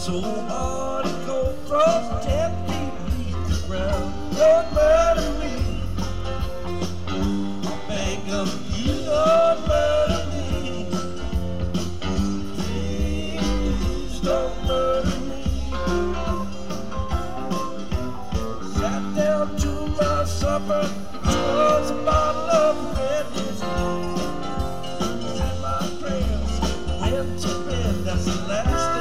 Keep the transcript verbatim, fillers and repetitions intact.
so hard it goes from ten feet beneath the ground. Don't murder me. I beg of you, don't murder me. Please don't murder me. Sat down to my supper, which was a bottle of red whiskey. Said my prayers, went to bed, that's the last